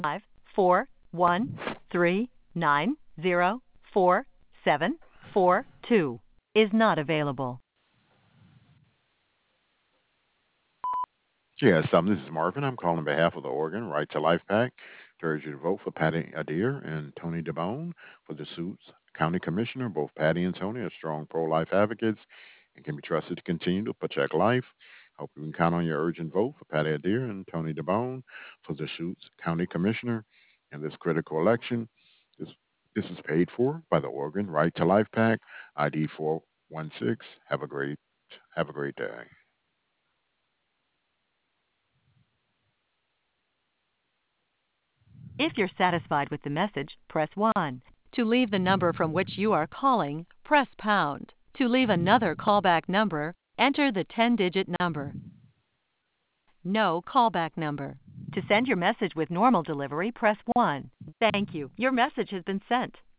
54139047442 is not available. Yes, this is Marvin. I'm calling on behalf of the Oregon Right to Life PAC to urge you to vote for Patty Adair and Tony DeBone for the Suits County Commissioner. Both Patty and Tony are strong pro-life advocates and can be trusted to continue to protect life. Hope you can count on your urgent vote for Patty Adair and Tony DeBone for the Suits County Commissioner in this critical election. This, this is paid for by the Oregon Right to Life PAC, ID 416. Have a great day. If you're satisfied with the message, press 1. To leave the number from which you are calling, press pound. To leave another callback number, enter the 10-digit number. No callback number. To send your message with normal delivery, press 1. Thank you. Your message has been sent.